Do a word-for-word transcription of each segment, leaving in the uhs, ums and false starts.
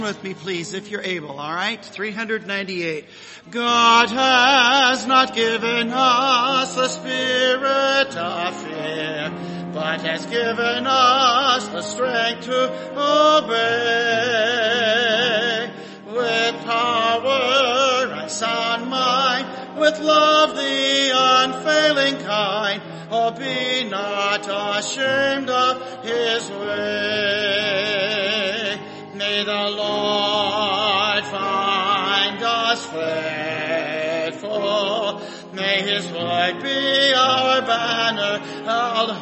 with me, please, if you're able, all right? three ninety-eight. God has not given us the spirit of fear, but has given us the strength to obey. With power and sound mind, with love the unfailing kind, oh, be not ashamed of his way. May the Lord find us faithful. May his word be our banner held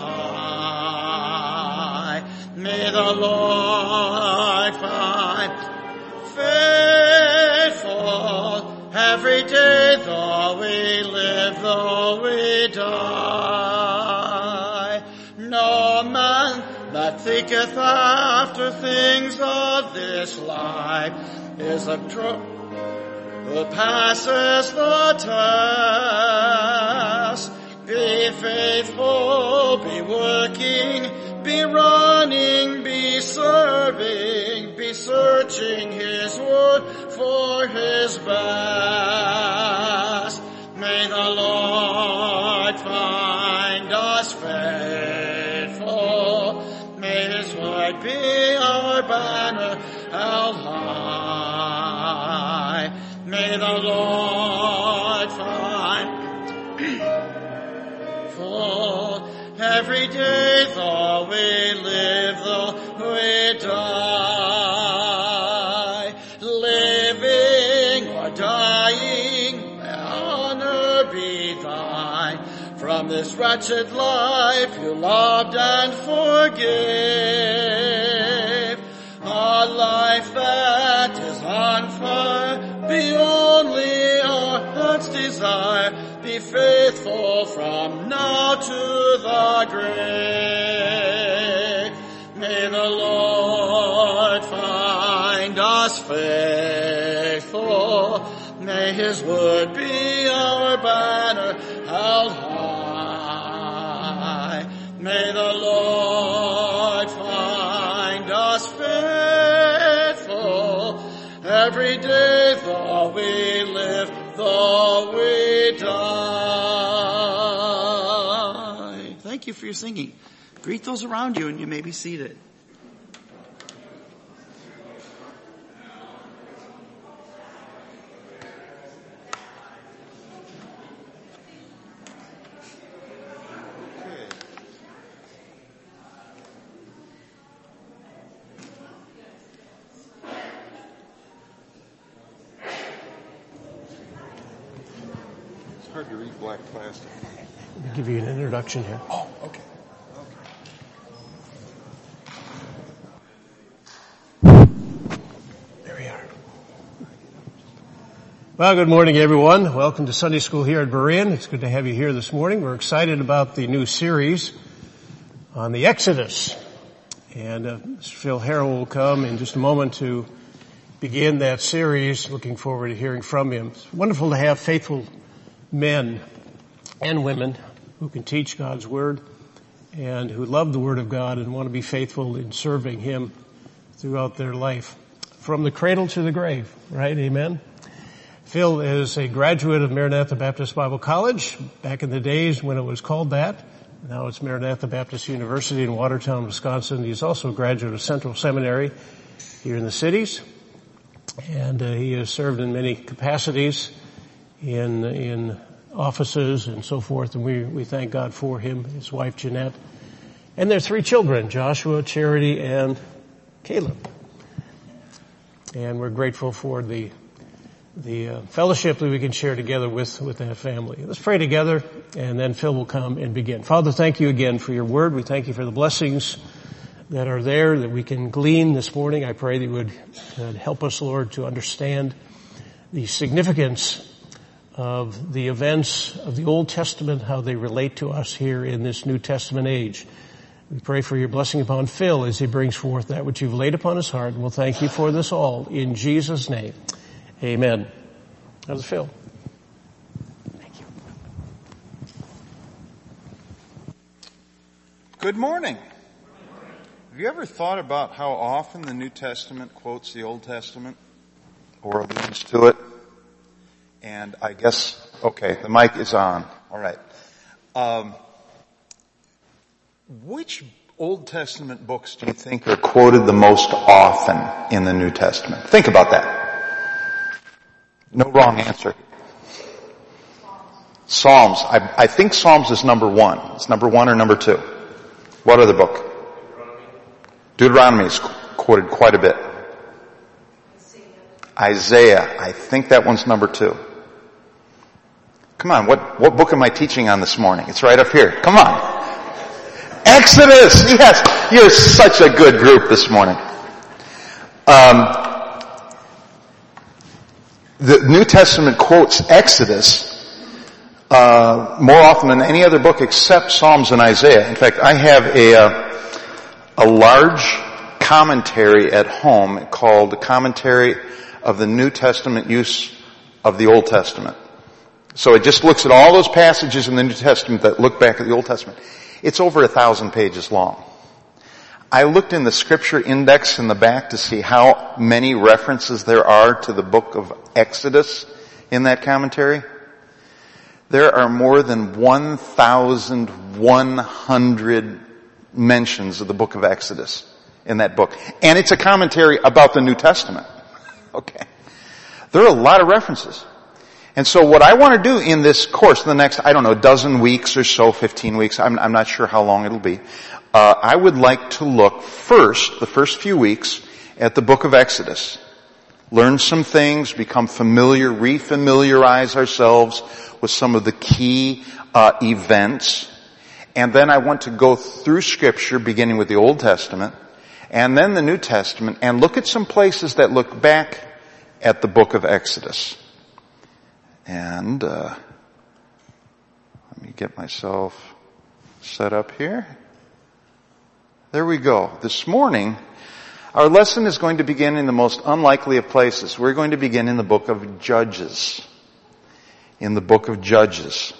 high. May the Lord find faithful every day, though we live, though we die. No man that thinketh after things of this life is a true who passes the test. Be faithful, be working, be running, be serving, be searching his word for his best. May the Lord find us faithful. May his word be our banner held high. May the Lord find full every day, though we live, though we die. Living or dying, may honor be thine. From this wretched life you loved and forgave. A life that is on fire, be only our heart's desire. Be faithful from now to the grave. May the Lord find us faithful. May his word be our banner held high. May the Lord find us faithful every day, though we live, though we die. Thank you for your singing. Greet those around you and you may be seated. Hard to read black plastic. Let me give you an introduction here. Oh, okay. Okay. There we are. Well, good morning, everyone. Welcome to Sunday School here at Berean. It's good to have you here this morning. We're excited about the new series on the Exodus. And uh, Mister Phil Harrell will come in just a moment to begin that series. Looking forward to hearing from him. It's wonderful to have faithful men and women who can teach God's Word and who love the Word of God and want to be faithful in serving Him throughout their life. From the cradle to the grave, right? Amen? Phil is a graduate of Maranatha Baptist Bible College back in the days when it was called that. Now it's Maranatha Baptist University in Watertown, Wisconsin. He's also a graduate of Central Seminary here in the cities. And uh, he has served in many capacities in in offices and so forth, and we we thank God for him, his wife Jeanette, and their three children, Joshua, Charity, and Caleb. And we're grateful for the the uh, fellowship that we can share together with with that family. Let's pray together, and then Phil will come and begin. Father, thank you again for your word. We thank you for the blessings that are there that we can glean this morning. I pray that you would uh, help us, Lord, to understand the significance of the events of the Old Testament, how they relate to us here in this New Testament age. We pray for your blessing upon Phil as he brings forth that which you've laid upon his heart, and we'll thank you for this all in Jesus' name. Amen. How's Phil? Thank you. Good morning. Have you ever thought about how often the New Testament quotes the Old Testament or alludes to it? And I guess, okay, the mic is on. All right. Um, which Old Testament books do you think are quoted the most often in the New Testament? Think about that. No wrong answer. Psalms. I, I think Psalms is number one. It's number one or number two. What other book? Deuteronomy is quoted quite a bit. Isaiah. I think that one's number two. Come on, what, what book am I teaching on this morning? It's right up here. Come on. Exodus! Yes! You're such a good group this morning. Um, the New Testament quotes Exodus uh, more often than any other book except Psalms and Isaiah. In fact, I have a, uh, a large commentary at home called the Commentary of the New Testament Use of the Old Testament. So it just looks at all those passages in the New Testament that look back at the Old Testament. It's over a thousand pages long. I looked in the scripture index in the back to see how many references there are to the book of Exodus in that commentary. There are more than one thousand one hundred mentions of the book of Exodus in that book. And it's a commentary about the New Testament. Okay. There are a lot of references. And so what I want to do in this course, in the next, I don't know, dozen weeks or so, fifteen weeks, I'm, I'm not sure how long it'll be, uh, I would like to look first, the first few weeks, at the book of Exodus. Learn some things, become familiar, refamiliarize ourselves with some of the key uh, events. And then I want to go through Scripture, beginning with the Old Testament, and then the New Testament, and look at some places that look back at the book of Exodus. And uh, let me get myself set up here. There we go. This morning, our lesson is going to begin in the most unlikely of places. We're going to begin in the book of Judges. In the book of Judges.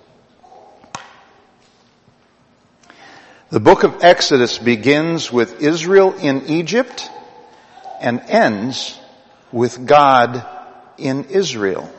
The book of Exodus begins with Israel in Egypt and ends with God in Israel.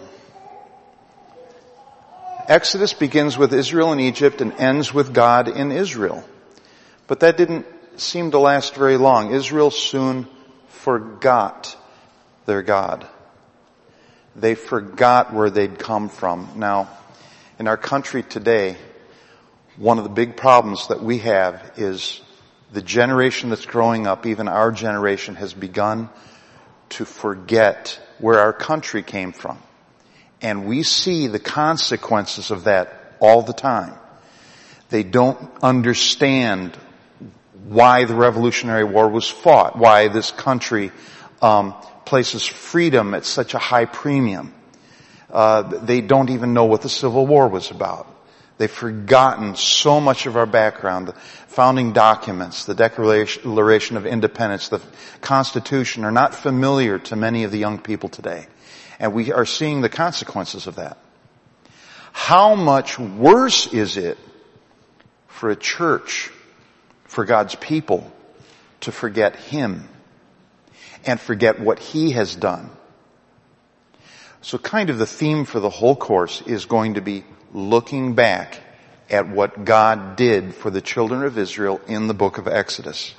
Exodus begins with Israel in Egypt and ends with God in Israel. But that didn't seem to last very long. Israel soon forgot their God. They forgot where they'd come from. Now, in our country today, one of the big problems that we have is the generation that's growing up, even our generation, has begun to forget where our country came from. And we see the consequences of that all the time. They don't understand why the Revolutionary War was fought, why this country um, places freedom at such a high premium. Uh, they don't even know what the Civil War was about. They've forgotten so much of our background, the founding documents, the Declaration of Independence, the Constitution are not familiar to many of the young people today. And we are seeing the consequences of that. How much worse is it for a church, for God's people, to forget Him and forget what He has done? So kind of the theme for the whole course is going to be looking back at what God did for the children of Israel in the book of Exodus.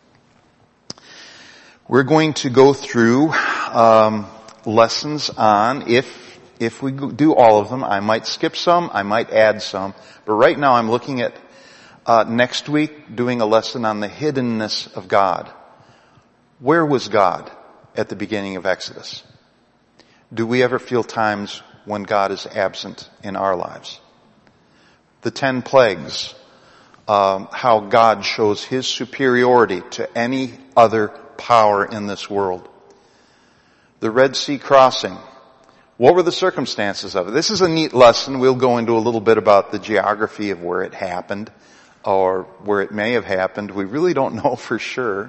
We're going to go through um, lessons on, if if we do all of them, I might skip some, I might add some, but right now I'm looking at uh, next week doing a lesson on the hiddenness of God. Where was God at the beginning of Exodus? Do we ever feel times when God is absent in our lives? The ten plagues, um, how God shows His superiority to any other power in this world. The Red Sea crossing. What were the circumstances of it? This is a neat lesson. We'll go into a little bit about the geography of where it happened or where it may have happened. We really don't know for sure.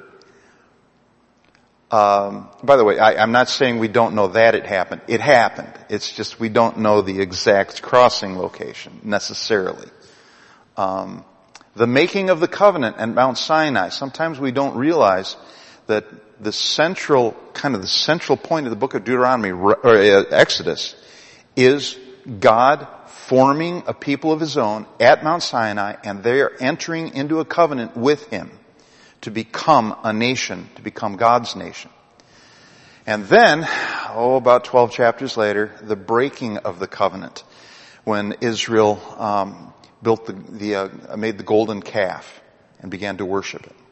Um, by the way, I, I'm not saying we don't know that it happened. It happened. It's just we don't know the exact crossing location necessarily. Um, The making of the covenant at Mount Sinai. Sometimes we don't realize that the central, kind of the central point of the book of Deuteronomy, or Exodus, is God forming a people of His own at Mount Sinai, and they are entering into a covenant with Him to become a nation, to become God's nation. And then, oh, about twelve chapters later, the breaking of the covenant, when Israel um, built the, the uh, made the golden calf and began to worship it.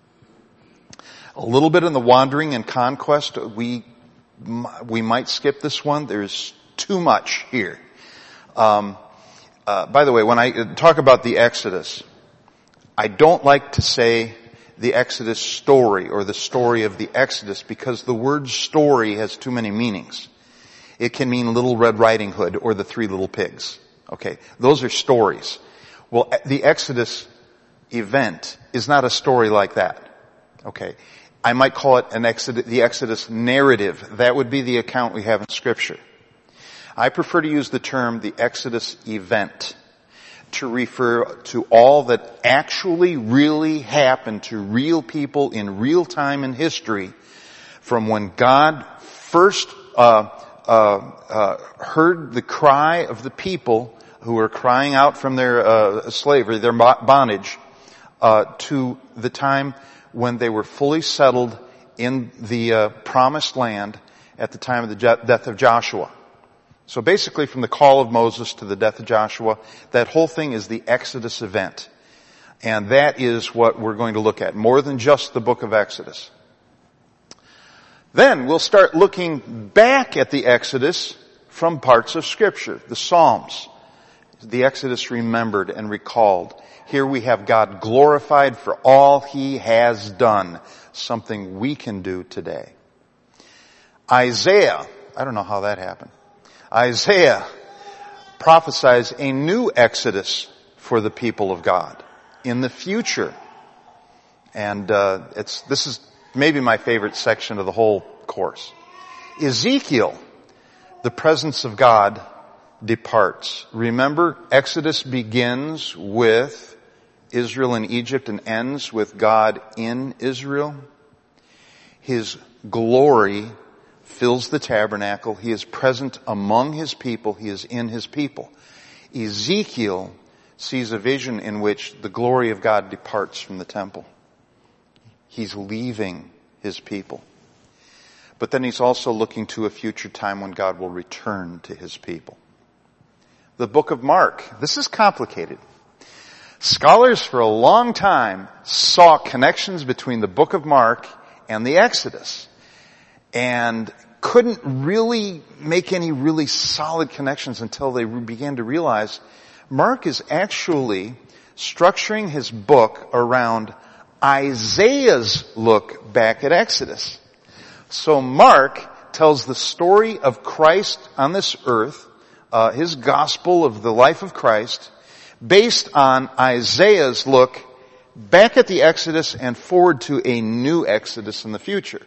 A little bit in the wandering and conquest, we we might skip this one. There's too much here. Um, uh, by the way, when I talk about the Exodus, I don't like to say the Exodus story or the story of the Exodus, because the word story has too many meanings. It can mean Little Red Riding Hood or the Three Little Pigs. Okay, those are stories. Well, the Exodus event is not a story like that. Okay, I might call it an Exodus, the Exodus narrative. That would be the account we have in Scripture. I prefer to use the term the Exodus event to refer to all that actually really happened to real people in real time in history, from when God first uh, uh, uh, heard the cry of the people who were crying out from their uh, slavery, their bondage, uh, to the time when they were fully settled in the uh, promised land at the time of the je- death of Joshua. So basically, from the call of Moses to the death of Joshua, that whole thing is the Exodus event. And that is what we're going to look at, more than just the book of Exodus. Then we'll start looking back at the Exodus from parts of Scripture, the Psalms. The Exodus remembered and recalled. Here we have God glorified for all He has done, something we can do today. Isaiah, I don't know how that happened. Isaiah prophesies a new Exodus for the people of God in the future. And uh, it's this is maybe my favorite section of the whole course. Ezekiel, the presence of God departs. Remember, Exodus begins with Israel in Egypt and ends with God in Israel. His glory fills the tabernacle. He is present among His people. He is in His people. Ezekiel sees a vision in which the glory of God departs from the temple. He's leaving His people. But then he's also looking to a future time when God will return to His people. The book of Mark. This is complicated. Scholars for a long time saw connections between the book of Mark and the Exodus, and couldn't really make any really solid connections until they began to realize Mark is actually structuring his book around Isaiah's look back at Exodus. So Mark tells the story of Christ on this earth, uh, his gospel of the life of Christ, based on Isaiah's look back at the Exodus and forward to a new Exodus in the future.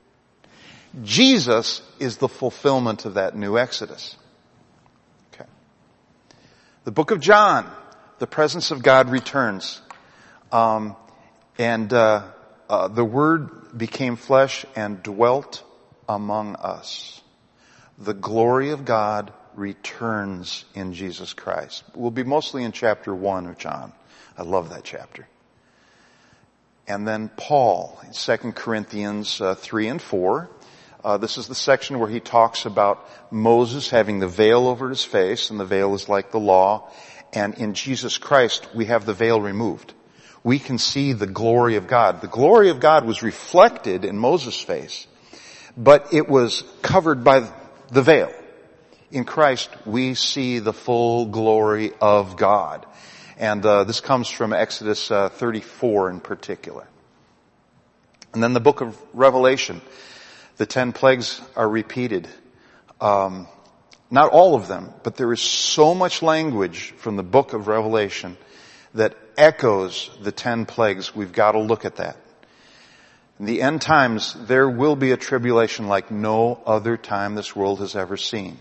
Jesus is the fulfillment of that new Exodus. Okay. The book of John, the presence of God returns. Um, and uh, uh, the Word became flesh and dwelt among us. The glory of God returns in Jesus Christ. We'll be mostly in chapter one of John. I love that chapter. And then Paul, in Second Corinthians uh, three and four. Uh, this is the section where he talks about Moses having the veil over his face, and the veil is like the law. And in Jesus Christ, we have the veil removed. We can see the glory of God. The glory of God was reflected in Moses' face, but it was covered by the veil. In Christ, we see the full glory of God. And uh, this comes from Exodus uh, thirty-four in particular. And then the book of Revelation. The ten plagues are repeated. Um, not all of them, but there is so much language from the book of Revelation that echoes the ten plagues. We've got to look at that. In the end times, there will be a tribulation like no other time this world has ever seen.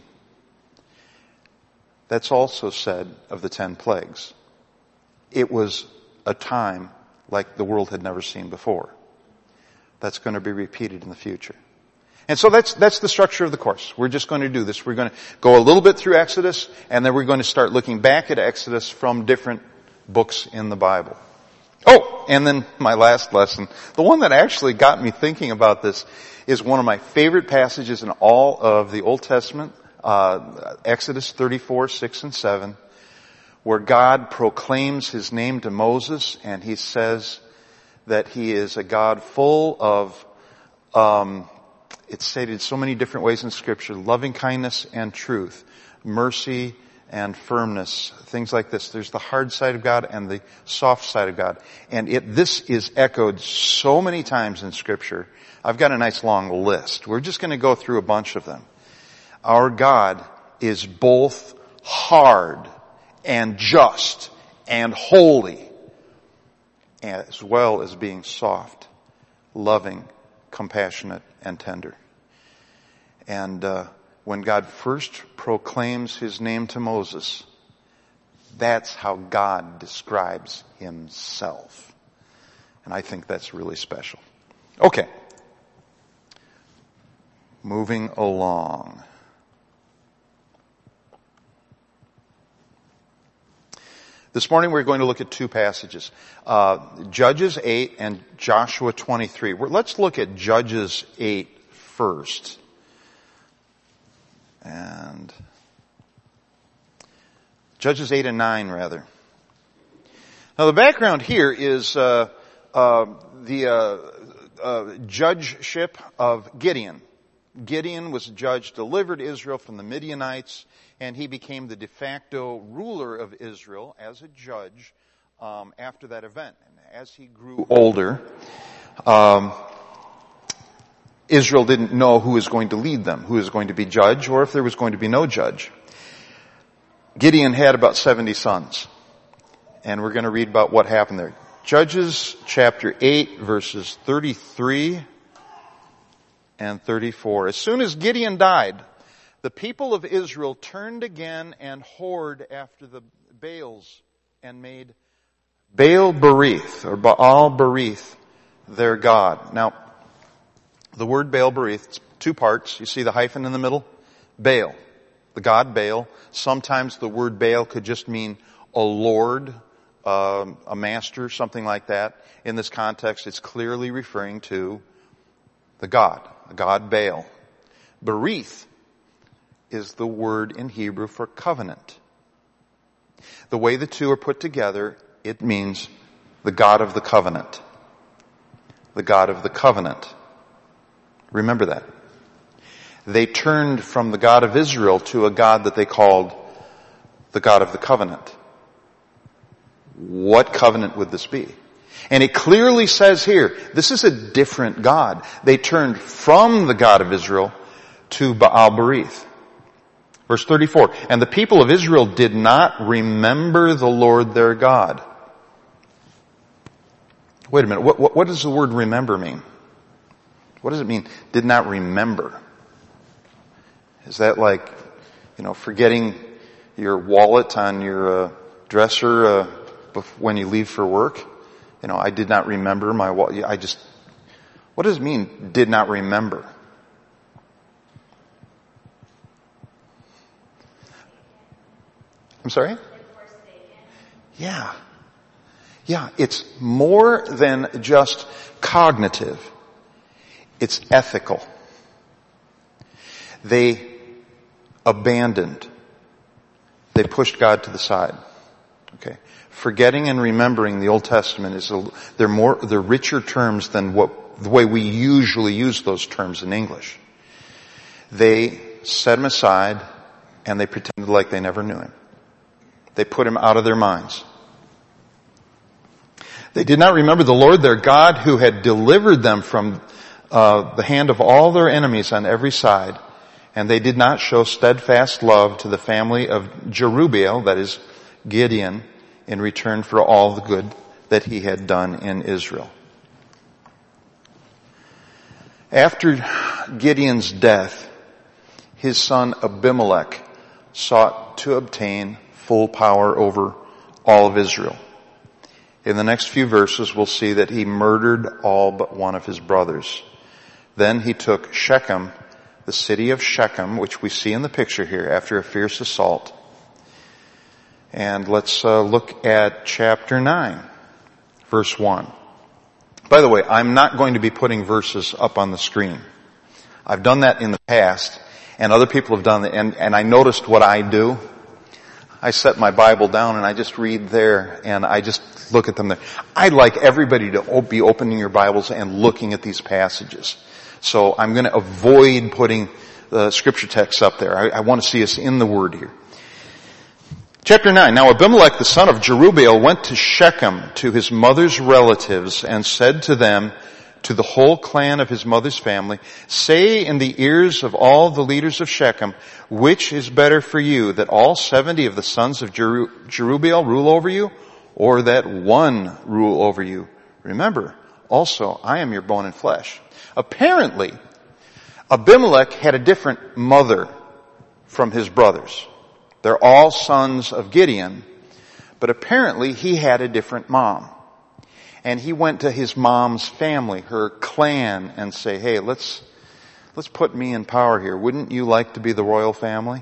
That's also said of the ten plagues. It was a time like the world had never seen before. That's going to be repeated in the future. And so that's, that's the structure of the course. We're just going to do this. We're going to go a little bit through Exodus, and then we're going to start looking back at Exodus from different books in the Bible. Oh, and then my last lesson, the one that actually got me thinking about this, is one of my favorite passages in all of the Old Testament, uh, Exodus thirty-four, six and seven, where God proclaims His name to Moses, and He says that He is a God full of, um, it's stated so many different ways in Scripture, loving kindness and truth, mercy and firmness, things like this. There's the hard side of God and the soft side of God. And it, this is echoed so many times in Scripture. I've got a nice long list. We're just going to go through a bunch of them. Our God is both hard and just and holy, as well as being soft, loving, compassionate, and tender. And uh, when God first proclaims His name to Moses, that's how God describes Himself. And I think that's really special. Okay. Moving along. This morning we're going to look at two passages. Uh, Judges eight and Joshua twenty-three. We're, let's look at Judges eight first. And Judges eight and nine, rather. Now the background here is uh, uh, the uh, uh, judgeship of Gideon. Gideon was a judge, delivered Israel from the Midianites, and he became the de facto ruler of Israel as a judge um, after that event. And as he grew older, um, Israel didn't know who was going to lead them, who was going to be judge, or if there was going to be no judge. Gideon had about seventy sons, and we're going to read about what happened there. Judges chapter eight, verses thirty-three and thirty-four. As soon as Gideon died, the people of Israel turned again and whored after the Baals and made Baal Berith, or Baal Berith, their god. Now, the word Baal Berith, it's two parts. You see the hyphen in the middle? Baal, the god Baal. Sometimes the word Baal could just mean a lord, uh, a master, something like that. In this context, it's clearly referring to the god, the god Baal. Berith is the word in Hebrew for covenant. The way the two are put together, it means the God of the covenant. The God of the covenant. Remember that. They turned from the God of Israel to a God that they called the God of the covenant. What covenant would this be? And it clearly says here, this is a different God. They turned from the God of Israel to Baal Berith. Verse thirty-four, and the people of Israel did not remember the Lord their God. Wait a minute, what, what, what does the word remember mean? What does it mean, did not remember? Is that like, you know, forgetting your wallet on your uh, dresser uh, when you leave for work? You know, I did not remember my wallet. I just, what does it mean, did not remember? I'm sorry? Yeah. Yeah, it's more than just cognitive. It's ethical. They abandoned. They pushed God to the side. Okay. Forgetting and remembering the Old Testament is a, they're more, they're richer terms than what, the way we usually use those terms in English. They set him aside and they pretended like they never knew him. They put him out of their minds. They did not remember the Lord their God who had delivered them from uh, the hand of all their enemies on every side. And they did not show steadfast love to the family of Jerubbaal, that is Gideon, in return for all the good that he had done in Israel. After Gideon's death, his son Abimelech sought to obtain full power over all of Israel. In the next few verses, we'll see that he murdered all but one of his brothers. Then he took Shechem, the city of Shechem, which we see in the picture here, after a fierce assault. And let's uh, look at chapter nine, verse one. By the way, I'm not going to be putting verses up on the screen. I've done that in the past, and other people have done it, and, and I noticed what I do. I set my Bible down and I just read there, and I just look at them there. I'd like everybody to be opening your Bibles and looking at these passages. So I'm going to avoid putting the scripture text up there. I, I want to see us in the Word here. Chapter nine. Now Abimelech the son of Jerubbaal went to Shechem to his mother's relatives and said to them, to the whole clan of his mother's family, say in the ears of all the leaders of Shechem, which is better for you, that all seventy of the sons of Jeru- Jerubbaal rule over you, or that one rule over you? Remember, also, I am your bone and flesh. Apparently, Abimelech had a different mother from his brothers. They're all sons of Gideon, but apparently he had a different mom. And he went to his mom's family, her clan, and say, hey, let's, let's put me in power here. Wouldn't you like to be the royal family?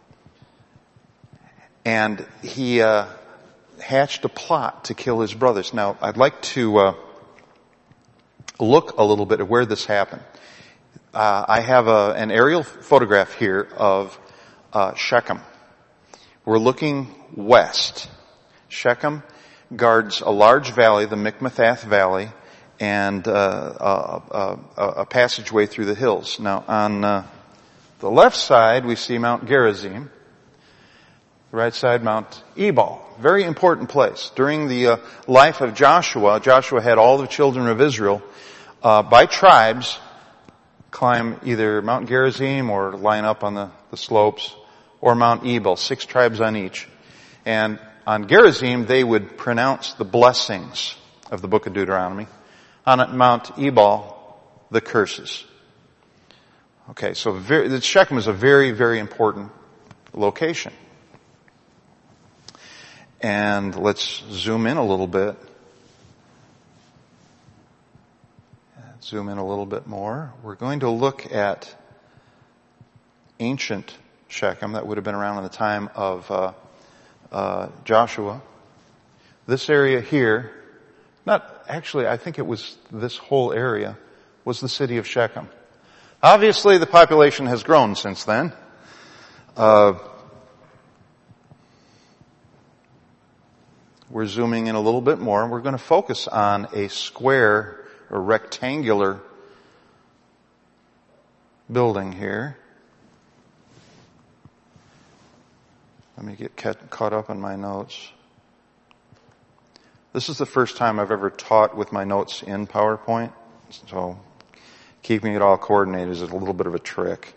And he, uh, hatched a plot to kill his brothers. Now, I'd like to, uh, look a little bit at where this happened. Uh, I have a, an aerial photograph here of, uh, Shechem. We're looking west. Shechem guards a large valley, the Mikmethath Valley, and uh, a, a, a passageway through the hills. Now, on uh, the left side, we see Mount Gerizim. The right side, Mount Ebal. Very important place. During the uh, life of Joshua, Joshua had all the children of Israel, uh, by tribes, climb either Mount Gerizim or line up on the, the slopes, or Mount Ebal, six tribes on each. And on Gerizim, they would pronounce the blessings of the book of Deuteronomy. On Mount Ebal, the curses. Okay, so very, Shechem is a very, very important location. And let's zoom in a little bit. Zoom in a little bit more. We're going to look at ancient Shechem that would have been around in the time of uh, uh, Joshua. This area here, not actually, I think it was this whole area, was the city of Shechem. Obviously, the population has grown since then. Uh, we're zooming in a little bit more. We're going to focus on a square or rectangular building here. Let me get caught up on my notes. This is the first time I've ever taught with my notes in PowerPoint, so keeping it all coordinated is a little bit of a trick.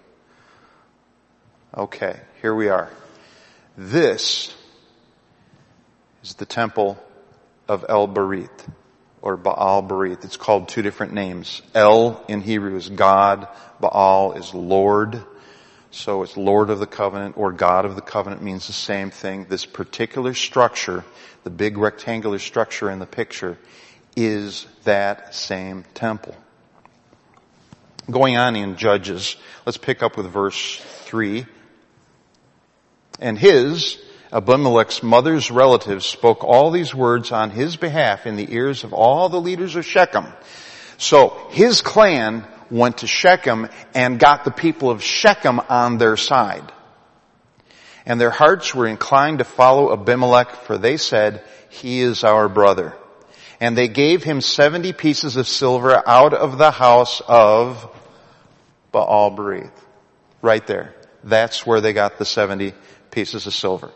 Okay, here we are. This is the temple of El-Berith, or Baal-Berith. It's called two different names. El in Hebrew is God, Baal is Lord. So it's Lord of the Covenant or God of the Covenant means the same thing. This particular structure, the big rectangular structure in the picture, is that same temple. Going on in Judges, let's pick up with verse three. And his, Abimelech's mother's relatives, spoke all these words on his behalf in the ears of all the leaders of Shechem. So his clan went to Shechem and got the people of Shechem on their side. And their hearts were inclined to follow Abimelech, for they said, he is our brother. And they gave him seventy pieces of silver out of the house of Baal-Berith. Right there. That's where they got the seventy pieces of silver.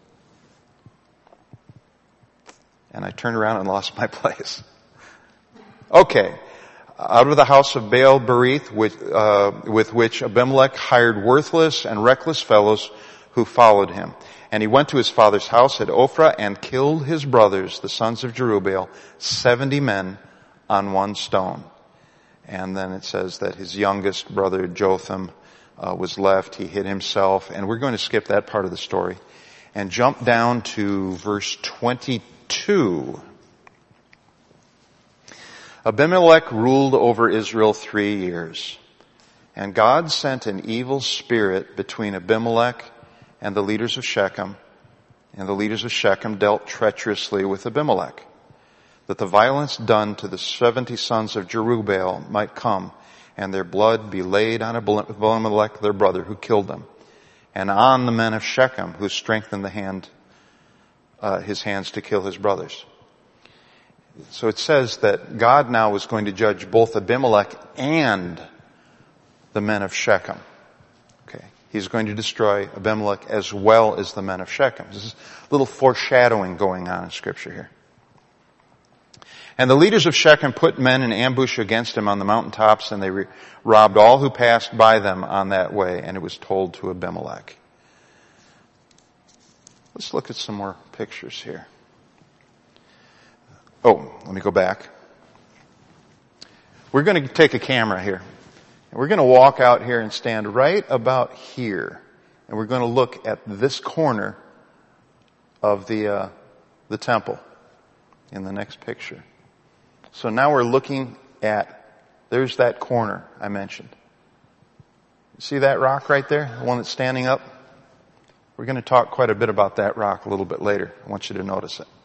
And I turned around and lost my place. Okay. Out of the house of Baal-Berith, with, uh, with which Abimelech hired worthless and reckless fellows who followed him. And he went to his father's house at Ophrah and killed his brothers, the sons of Jerubbaal, seventy men on one stone. And then it says that his youngest brother Jotham uh, was left. He hid himself. And we're going to skip that part of the story and jump down to verse twenty-two. Abimelech ruled over Israel three years. And God sent an evil spirit between Abimelech and the leaders of Shechem. And the leaders of Shechem dealt treacherously with Abimelech, that the violence done to the seventy sons of Jerubbaal might come, and their blood be laid on Abimelech their brother who killed them, and on the men of Shechem who strengthened the hand, uh, his hands to kill his brothers. So it says that God now was going to judge both Abimelech and the men of Shechem. Okay. He's going to destroy Abimelech as well as the men of Shechem. This is a little foreshadowing going on in Scripture here. And the leaders of Shechem put men in ambush against him on the mountaintops, and they re- robbed all who passed by them on that way, and it was told to Abimelech. Let's look at some more pictures here. Oh, let me go back. We're going to take a camera here. And we're going to walk out here and stand right about here. And we're going to look at this corner of the, uh, the temple in the next picture. So now we're looking at, there's that corner I mentioned. See that rock right there? The one that's standing up? We're going to talk quite a bit about that rock a little bit later. I want you to notice it.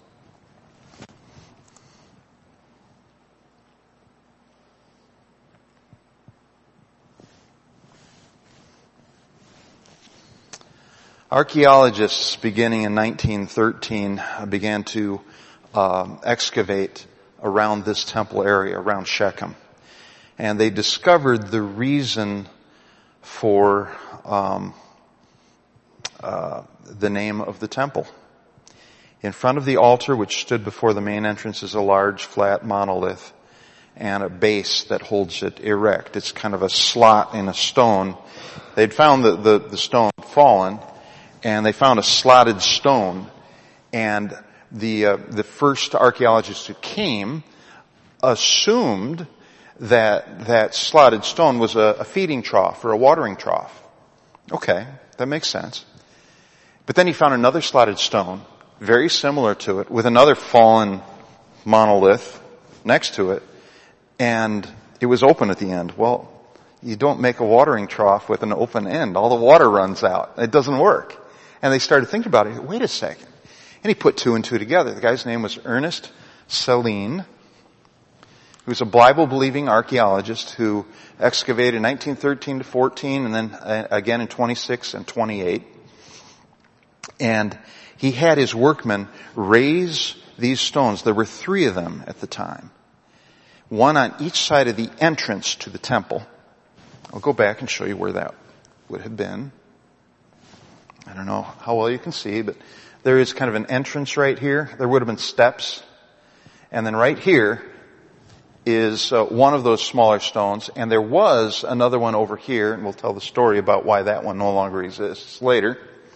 Archaeologists beginning in nineteen thirteen began to um, excavate around this temple area, around Shechem. And they discovered the reason for um, uh, the name of the temple. In front of the altar, which stood before the main entrance, is a large flat monolith and a base that holds it erect. It's kind of a slot in a stone. They'd found the, the, the stone fallen, and they found a slotted stone, and the uh, the first archaeologists who came assumed that that slotted stone was a, a feeding trough or a watering trough. Okay, that makes sense. But then he found another slotted stone, very similar to it, with another fallen monolith next to it, and it was open at the end. Well, you don't make a watering trough with an open end. All the water runs out. It doesn't work. And they started thinking about it. Wait a second. And he put two and two together. The guy's name was Ernest Saline. He was a Bible-believing archaeologist who excavated in nineteen thirteen to fourteen, and then again in twenty-six and twenty-eight. And he had his workmen raise these stones. There were three of them at the time. One on each side of the entrance to the temple. I'll go back and show you where that would have been. I don't know how well you can see, but there is kind of an entrance right here. There would have been steps. And then right here is uh, one of those smaller stones. And there was another one over here, and we'll tell the story about why that one no longer exists later.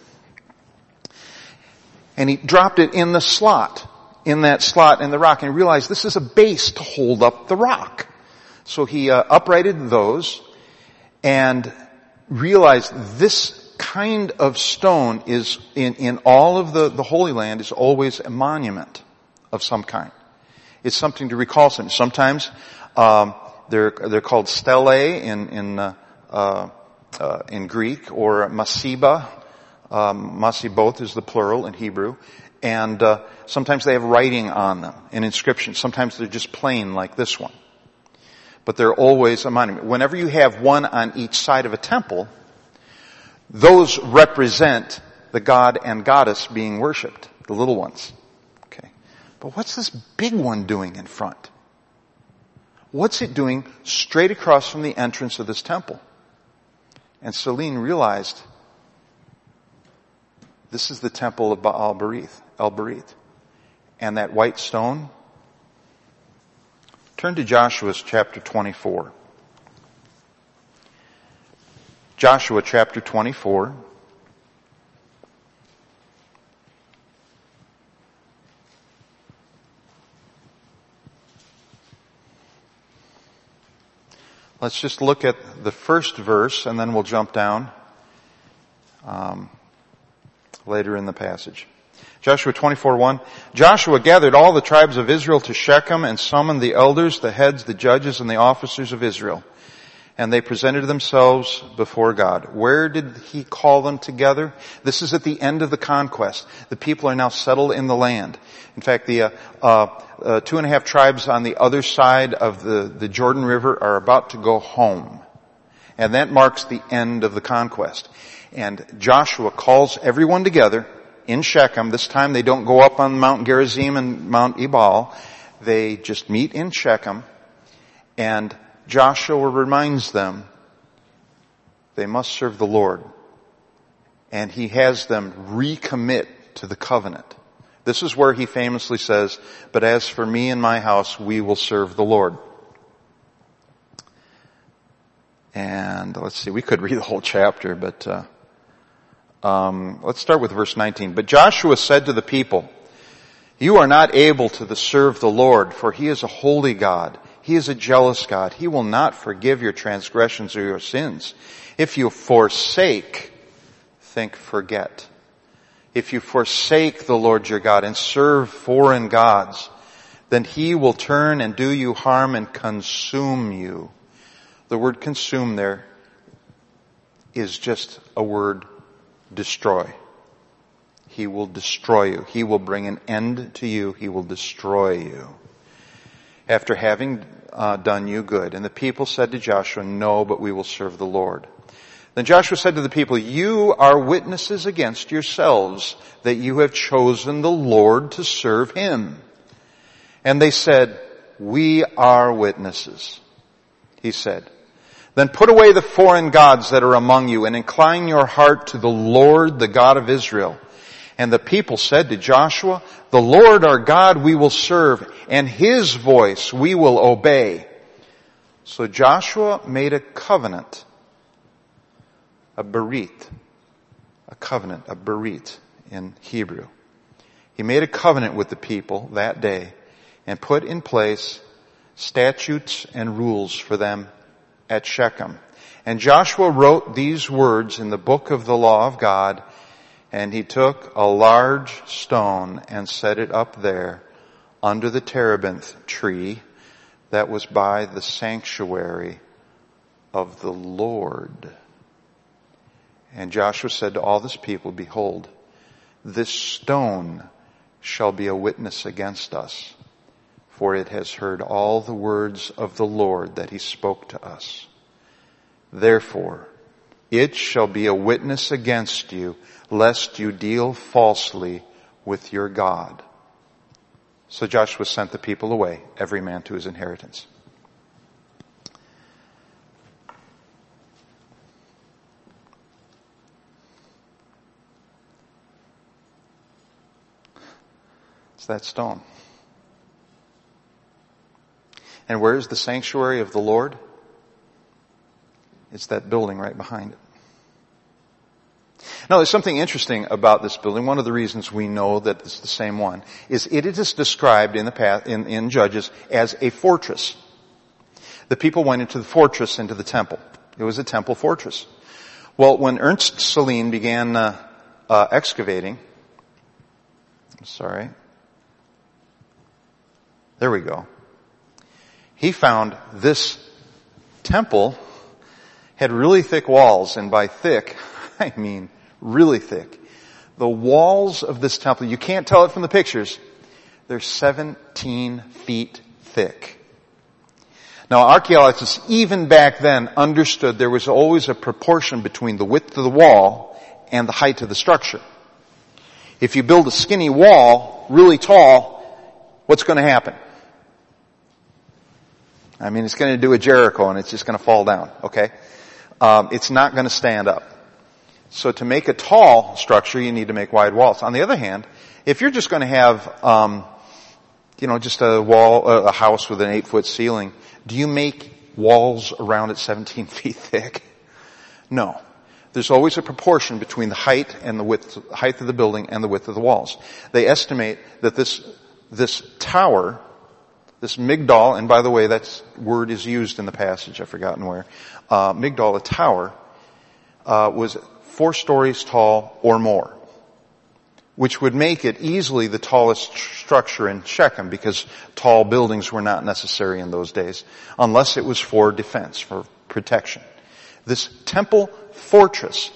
And he dropped it in the slot, in that slot in the rock, and he realized this is a base to hold up the rock. So he uh, uprighted those and realized this kind of stone is in, in all of the, the Holy Land is always a monument of some kind. It's something to recall something. Sometimes um, they're they're called stelae in in uh, uh, uh, in Greek, or masiba. Um, masibot is the plural in Hebrew, and uh, sometimes they have writing on them, an inscription. Sometimes they're just plain like this one, but they're always a monument. Whenever you have one on each side of a temple, those represent the god and goddess being worshipped, the little ones. Okay. But what's this big one doing in front? What's it doing straight across from the entrance of this temple? And Saline realized this is the temple of Baal Berith, El Berith. And that white stone. Turn to Joshua chapter twenty-four. Joshua chapter twenty-four. Let's just look at the first verse, and then we'll jump down um, later in the passage. Joshua twenty-four one. Joshua gathered all the tribes of Israel to Shechem and summoned the elders, the heads, the judges, and the officers of Israel. And they presented themselves before God. Where did he call them together? This is at the end of the conquest. The people are now settled in the land. In fact, the uh, uh, uh, two and a half tribes on the other side of the, the Jordan River are about to go home. And that marks the end of the conquest. And Joshua calls everyone together in Shechem. This time they don't go up on Mount Gerizim and Mount Ebal. They just meet in Shechem. And Joshua reminds them they must serve the Lord. And he has them recommit to the covenant. This is where he famously says, "But as for me and my house, we will serve the Lord." And let's see, we could read the whole chapter, but uh, um, let's start with verse nineteen. But Joshua said to the people, "You are not able to serve the Lord, for he is a holy God. He is a jealous God. He will not forgive your transgressions or your sins. If you forsake," think forget. "If you forsake the Lord your God and serve foreign gods, then he will turn and do you harm and consume you." The word consume there is just a word destroy. He will destroy you. He will bring an end to you. He will destroy you after having uh, done you good. And the people said to Joshua, "No, but we will serve the Lord." Then Joshua said to the people, "You are witnesses against yourselves that you have chosen the Lord to serve him." And they said, "We are witnesses." He said, "Then put away the foreign gods that are among you and incline your heart to the Lord, the God of Israel." And the people said to Joshua, "The Lord our God we will serve, and his voice we will obey." So Joshua made a covenant, a berit, a covenant, a berit in Hebrew. He made a covenant with the people that day and put in place statutes and rules for them at Shechem. And Joshua wrote these words in the book of the law of God, and he took a large stone and set it up there under the terebinth tree that was by the sanctuary of the Lord. And Joshua said to all this people, "Behold, this stone shall be a witness against us, for it has heard all the words of the Lord that he spoke to us. Therefore, it shall be a witness against you, lest you deal falsely with your God." So Joshua sent the people away, every man to his inheritance. It's that stone. And where is the sanctuary of the Lord? It's that building right behind it. Now, there's something interesting about this building. One of the reasons we know that it's the same one is it is described in the path, in, in Judges as a fortress. The people went into the fortress, into the temple. It was a temple fortress. Well, when Ernst Saline began uh, uh, excavating, I'm sorry, there we go. He found this temple had really thick walls, and by thick, I mean really thick. The walls of this temple, you can't tell it from the pictures, they're seventeen feet thick. Now, archaeologists, even back then, understood there was always a proportion between the width of the wall and the height of the structure. If you build a skinny wall, really tall, what's going to happen? I mean, it's going to do a Jericho and it's just going to fall down, okay? Um, it's not going to stand up. So to make a tall structure, you need to make wide walls. On the other hand, if you're just going to have, um, you know, just a wall, a house with an eight-foot ceiling, do you make walls around it seventeen feet thick? No. There's always a proportion between the height and the width, height of the building and the width of the walls. They estimate that this, this tower, this Migdal, and by the way, that word is used in the passage, I've forgotten where, uh, Migdal, a tower, uh, was four stories tall or more. which would make it easily the tallest structure in Shechem, because tall buildings were not necessary in those days, unless it was for defense, for protection. This temple fortress,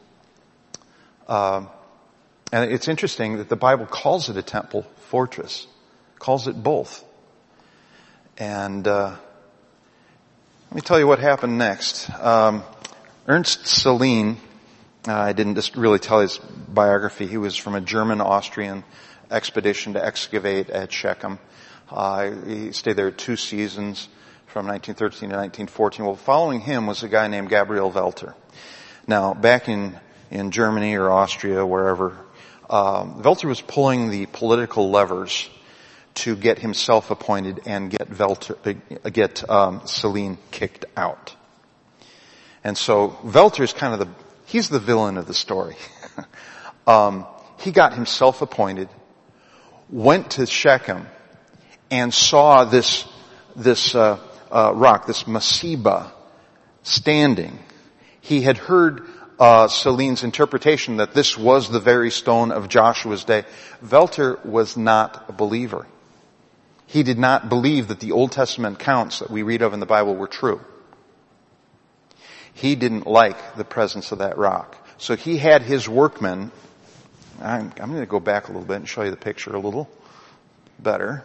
uh, and it's interesting that the Bible calls it a temple fortress, calls it both. And uh, let me tell you what happened next. Um, Ernst Saline, uh, I didn't just really tell his biography. He was from a German-Austrian expedition to excavate at Shechem. Uh, he stayed there two seasons, from nineteen thirteen to nineteen fourteen. Well, following him was a guy named Gabriel Welter. Now, back in, in Germany or Austria, wherever, um, Welter was pulling the political levers to get himself appointed and get Welter, uh, get um, Saline kicked out. And so Welter is kind of the, he's the villain of the story. um, he got himself appointed, went to Shechem, and saw this, this, uh, uh, rock, this Masiba, standing. He had heard, uh, Saline's interpretation that this was the very stone of Joshua's day. Welter was not a believer. He did not believe that the Old Testament accounts that we read of in the Bible were true. He didn't like the presence of that rock. So he had his workmen, I'm, I'm going to go back a little bit and show you the picture a little better.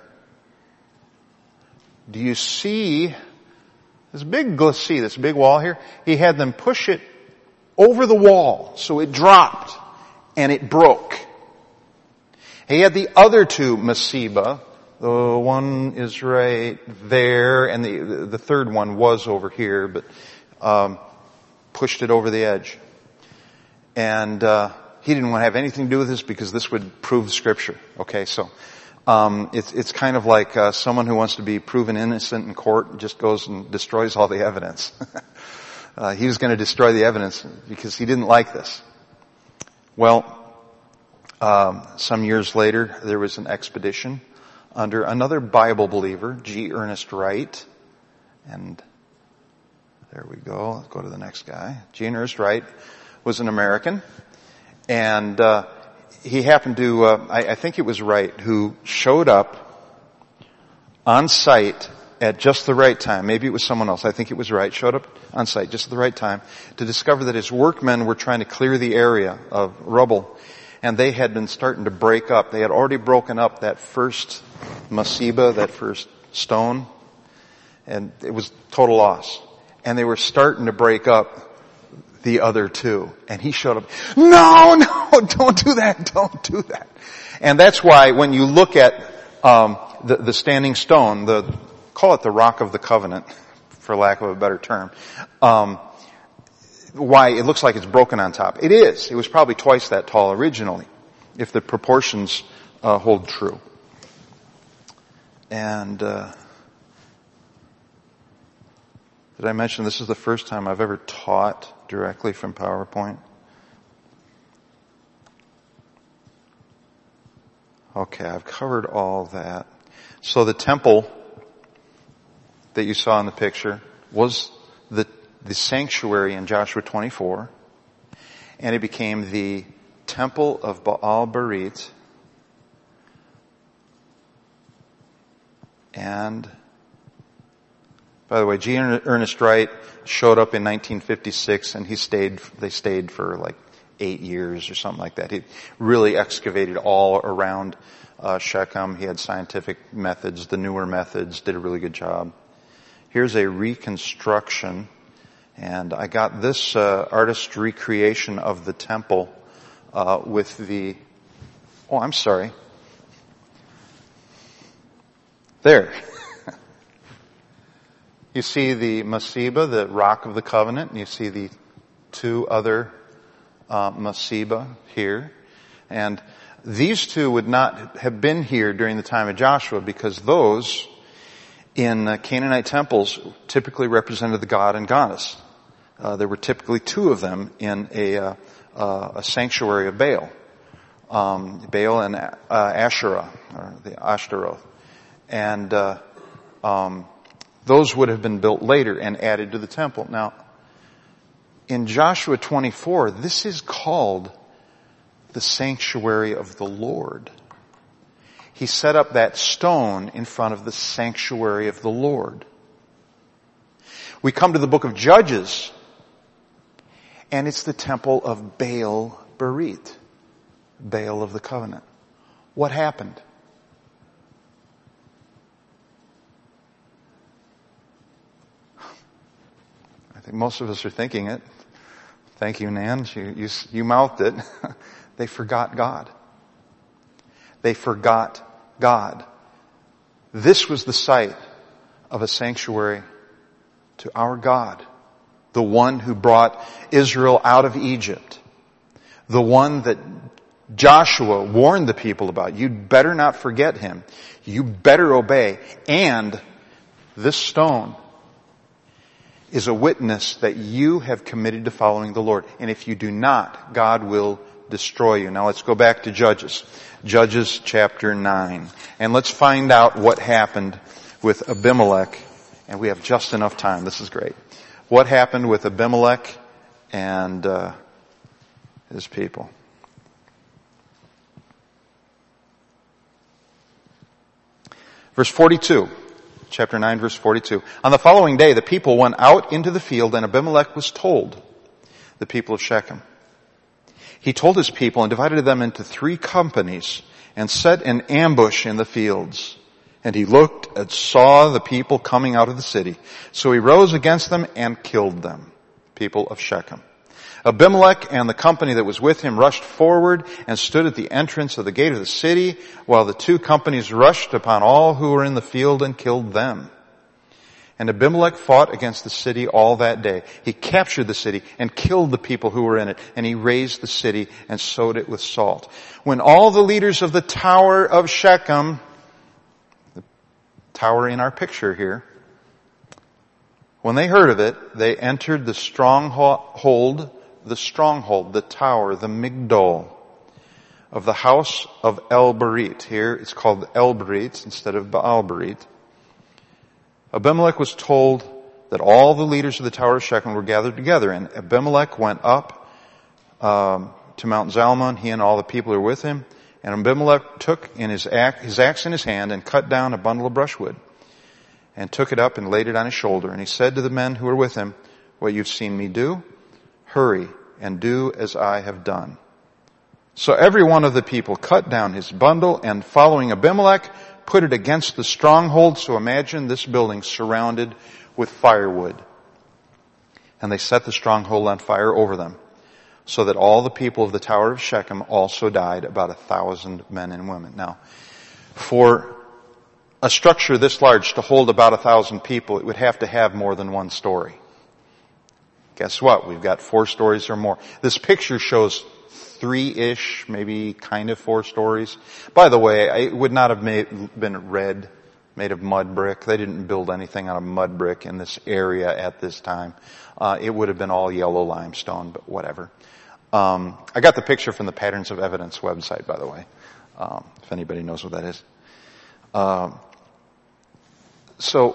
Do you see this big glacis, this big wall here? He had them push it over the wall so it dropped and it broke. He had the other two Masiba. The one is right there, and the the third one was over here, but um, pushed it over the edge. And uh, he didn't want to have anything to do with this because this would prove Scripture. Okay, so um, it's it's kind of like uh, someone who wants to be proven innocent in court just goes and destroys all the evidence. uh, he was going to destroy the evidence because he didn't like this. Well, um, some years later, there was an expedition under another Bible believer, G. Ernest Wright. And there we go. Let's go to the next guy. G. Ernest Wright was an American. And uh, he happened to, uh, I, I think it was Wright, who showed up on site at just the right time. Maybe it was someone else. I think it was Wright. Showed up on site just at the right time to discover that his workmen were trying to clear the area of rubble. And they had been starting to break up. They had already broken up that first Masiba, that first stone. And it was total loss. And they were starting to break up the other two. And he showed up, no, no, don't do that, don't do that. And that's why when you look at um the, the standing stone, the call it the Rock of the Covenant, for lack of a better term, um why it looks like it's broken on top. It is. It was probably twice that tall originally, if the proportions uh, hold true. And uh, did I mention this is the first time I've ever taught directly from PowerPoint? Okay, I've covered all that. So the temple that you saw in the picture was the the sanctuary in Joshua twenty-four, and it became the temple of Baal Berit. And by the way, G. Ernest Wright showed up in nineteen fifty-six, and he stayed. They stayed for like eight years or something like that. He really excavated all around uh, Shechem. He had scientific methods, the newer methods. Did a really good job. Here's a reconstruction. And I got this uh, artist recreation of the temple uh, with the, oh, I'm sorry. There. You see the Masiba, the Rock of the Covenant, and you see the two other uh, Masiba here. And these two would not have been here during the time of Joshua because those in uh, Canaanite temples typically represented the god and goddess. Uh, there were typically two of them in a, uh, uh, a sanctuary of Baal, um, Baal and uh, Asherah, or the Ashtaroth, and uh, um, those would have been built later and added to the temple. Now, in Joshua twenty-four, this is called the sanctuary of the Lord. He set up that stone in front of the sanctuary of the Lord. We come to the book of Judges, and it's the temple of Baal Berit, Baal of the covenant. What happened? I think most of us are thinking it. Thank you, Nan. You, you, you mouthed it. They forgot God. They forgot God. This was the site of a sanctuary to our God, the one who brought Israel out of Egypt, the one that Joshua warned the people about. You'd better not forget him. You better obey. And this stone is a witness that you have committed to following the Lord. And if you do not, God will destroy you. Now let's go back to Judges. Judges chapter nine. And let's find out what happened with Abimelech. And we have just enough time. This is great. What happened with Abimelech and uh, his people? Verse forty-two. Chapter nine, verse forty-two. On the following day, the people went out into the field, and Abimelech was told, the people of Shechem. He told his people and divided them into three companies and set an ambush in the fields. And he looked and saw the people coming out of the city. So he rose against them and killed them, people of Shechem. Abimelech and the company that was with him rushed forward and stood at the entrance of the gate of the city, while the two companies rushed upon all who were in the field and killed them. And Abimelech fought against the city all that day. He captured the city and killed the people who were in it, and he razed the city and sowed it with salt. When all the leaders of the tower of Shechem, the tower in our picture here, when they heard of it, they entered the stronghold, the stronghold, the tower, the Migdol of the house of El-Berit. Here it's called El-Berit instead of Baal-Berit. Abimelech was told that all the leaders of the tower of Shechem were gathered together, and Abimelech went up um, to Mount Zalmon, he and all the people who were with him. And Abimelech took in his axe, his axe in his hand and cut down a bundle of brushwood and took it up and laid it on his shoulder. And he said to the men who were with him, "What you've seen me do, hurry and do as I have done." So every one of the people cut down his bundle, and following Abimelech, put it against the stronghold. So imagine this building surrounded with firewood. And they set the stronghold on fire over them, so that all the people of the tower of Shechem also died, about a thousand men and women. Now, for a structure this large to hold about a thousand people, it would have to have more than one story. Guess what? We've got four stories or more. This picture shows three-ish, maybe kind of four stories. By the way, it would not have made, been red, made of mud brick. They didn't build anything out of mud brick in this area at this time. Uh, it would have been all yellow limestone, but whatever. Um, I got the picture from the Patterns of Evidence website, by the way, um, if anybody knows what that is. Um, so,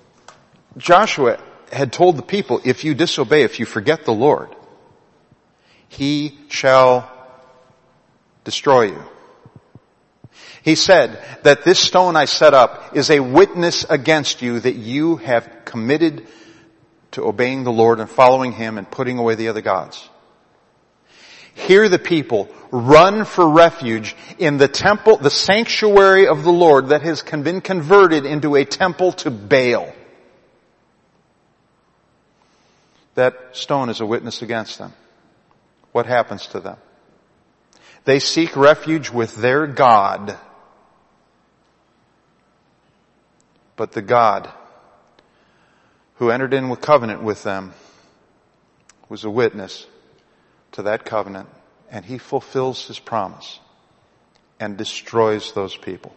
Joshua had told the people, if you disobey, if you forget the Lord, he shall destroy you. He said that this stone I set up is a witness against you that you have committed to obeying the Lord and following him and putting away the other gods. Here the people run for refuge in the temple, the sanctuary of the Lord that has been converted into a temple to Baal. That stone is a witness against them. What happens to them? They seek refuge with their God. But the God who entered in with covenant with them was a witness to that covenant, and he fulfills his promise and destroys those people.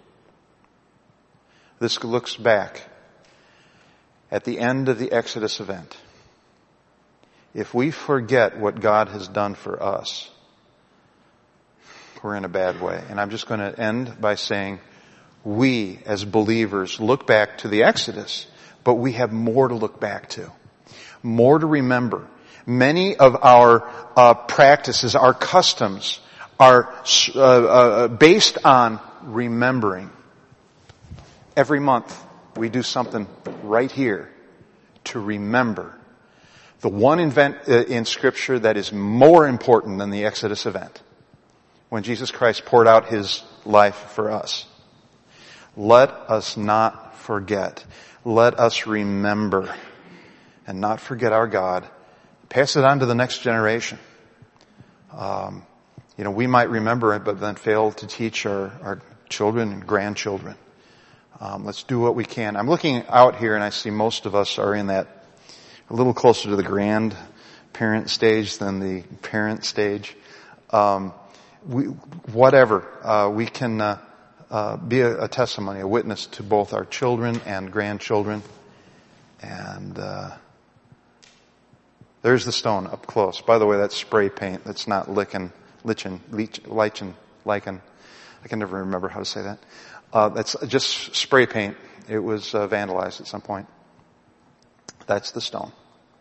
This looks back at the end of the Exodus event. If we forget what God has done for us, we're in a bad way. And I'm just going to end by saying, we as believers look back to the Exodus, but we have more to look back to, more to remember. Many of our uh, practices, our customs, are uh, uh, based on remembering. Every month we do something right here to remember the one event uh, in Scripture that is more important than the Exodus event, when Jesus Christ poured out His life for us. Let us not forget. Let us remember and not forget our God. Pass it on to the next generation. Um, you know, we might remember it, but then fail to teach our, our children and grandchildren. Um, let's do what we can. I'm looking out here and I see most of us are in that a little closer to the grandparent stage than the parent stage. Um, we, whatever, uh, we can uh, uh, be a, a testimony, a witness to both our children and grandchildren. And uh, there's the stone up close. By the way, that's spray paint. That's not lichen, lichen, lichen, lichen, lichen. I can never remember how to say that. Uh, that's just spray paint. It was uh, vandalized at some point. That's the stone.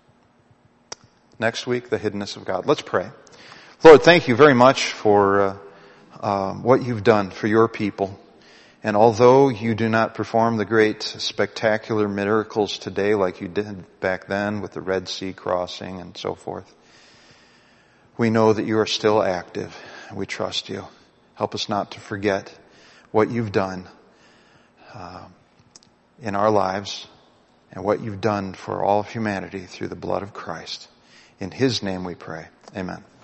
Next week, the hiddenness of God. Let's pray. Lord, thank you very much for uh, uh, what you've done for your people. And although you do not perform the great spectacular miracles today like you did back then with the Red Sea crossing and so forth, we know that you are still active and we trust you. Help us not to forget what you've done uh, in our lives and what you've done for all of humanity through the blood of Christ. In His name we pray. Amen.